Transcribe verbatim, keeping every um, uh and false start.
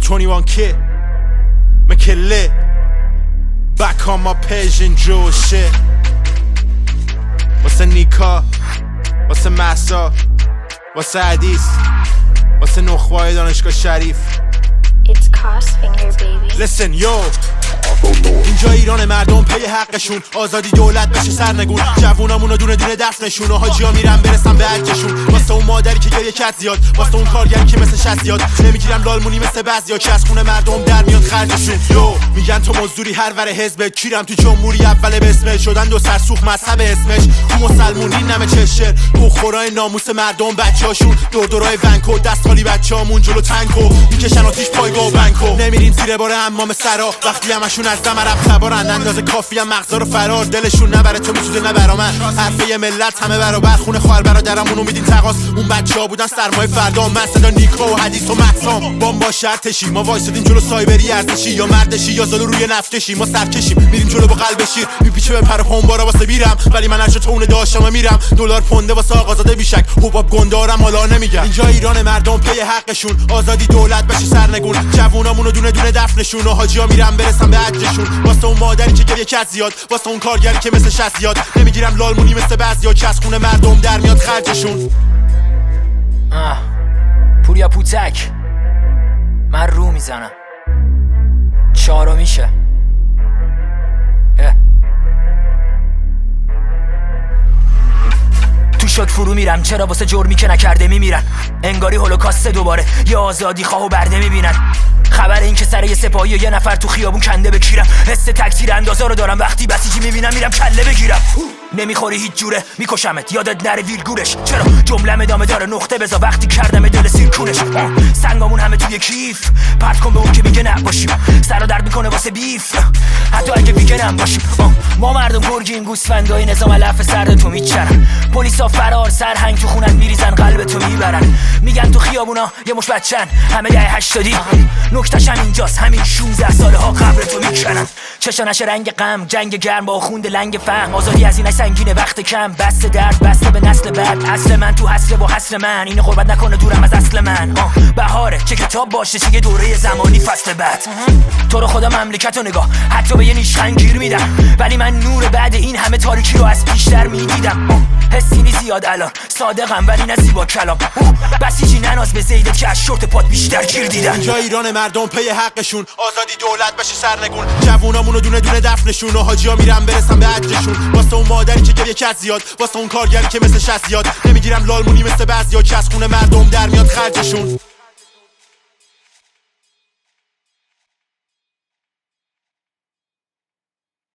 twenty-one kid, make it lit. Back on my page and drill shit. واسه نیکا، واسه محسا، واسه حدیث، واسه نخبه‌های دانشگاه شریف. It's Crossfinger baby. Listen yo، اینجا ایران مردم پی حقشون، آزادی دولت بشه سرنگون، جوونامونو دونه دونه دفنشون و حاجی‌ها میرن برسن به حجشون. واسه اون مادری که گریه کرد زیاد، واسه اون کارگری که مثل شست زیاد، نمیگیرم لالمونی مثل بعضیا که از خونه مردم در میاد خرجشون. یو میگن تو مزدوری هر ور حزب، کیرم تو جمهوری اول به اسمش، شدن دو سرسوخ مذهب اسمش، تو مسلمونی نمه چشر، بخورای ناموس مردم بچه‌هاشون، دور دورای ونکو دستخالی بچه‌هامون جلو تانکو میکشن آتیش پایگاه و بنکو. نمیریم زیر بار حمام سرا وقتی همشون از دم عرب تبارن، اندازه کافی هم مغزا رو فرار، دلشون نبره تو میسوزه نه برا من. حرفه ملت همه برابر، خونه خواهر برادرمون امیدین تقاس، اون بچه‌ها بودن سرمایه فردا، من صدا نیکا و حدیث و محسام. بام با شرطشی ما وایسادیم جلو سایبری ارزشی، یا مردشی یا زالو روی نفتشی، ما سرکشیم میریم جلو با قلب شیر، میپیچه به پر پنبارا واسه میرم، ولی من هرچه تو اون داشتم میرم. دلار پونده واسه آقازاده بیشک، حباب گندارم حالا نمیگم. اینجا ایران مردم پی حقشون، آزادی دولت بشه سرنگون، جوونامونو دونه دونه دفنشون و حاجی‌ها میرن برسن به حجشون. واسه اون مادری که گریه کرد زیاد، واسه اون کارگری که مثل شست زیاد، نمیگیرم لالمونی مثل بعضیا که از خونه مردم در میاد خرجشون. آه پوریا پوتک، من رو میزنم چارو میشه. تو شک فرو میرم، چرا واسه جرمی که نکرده میمیرن، انگاری هولوکاست دوباره یه آزادی خواه و برده میبینن. خبر این که سر یه سپاهی و یه نفر تو خیابون کنده بکیرم، حس تکثیر اندازه رو دارم وقتی بسیجی میبینم میرم کله بگیرم. نمیخوری هیچ جوره میکشمت، یادت نره ویلگورش، چرا جملم ادامه داره نقطه بذار وقتی کردم دل سیرکونش. سنگامون همه توی کیف، پرت کن به اون که میگه نباشیم، سر درد میکنه واسه بیف حتی اگه ویگن باشیم. ما مردم گرگیم، گوسفندای نظام علف سرد تو میچرن، پلیسا فرار سرهنگ تو خونت میریزن قلب تو میبرن، میگن تو خیابونا یه مش بچن همه ده هشتادی. نکتهش هم اینجاست، همین شونزده ساله ها قبر تو میکنن. چشانش رنگ غم، جنگ گرم با خوند لنگ فهم، آزادی از این سنگینه وقت کم، بسته درد بسته به نسل بعد. اصل من تو حسره و حسر من، این قربت نکنه دورم از اصل من. بهاره چه کتاب باشه چه دوره زمانی فصل بعد. تو رو خدا مملکت و نگاه، حتی به یه نیشخند گیر میدم، ولی من نور بعد این همه تاریکی رو از پیشتر میدیدم. حسی نی زیاد الان صادقم ولی نه زیبا کلام، بسیجی نناز به زیدت که از شورت پات بیشتر گیر دیدم. اینجا ایران مردم پی حقشون، آزادی دولت بشه سرنگون، جوونامونو دونه دونه دفنشون و حاجی‌ها میرن برسن به حجشون. واسه اون مادری که گریه کرد زیاد، واسه اون کارگری که مثل شست زیاد، نمیگیرم لالمونی مثل بعضیا که از خونه مردم در میاد خرجشون.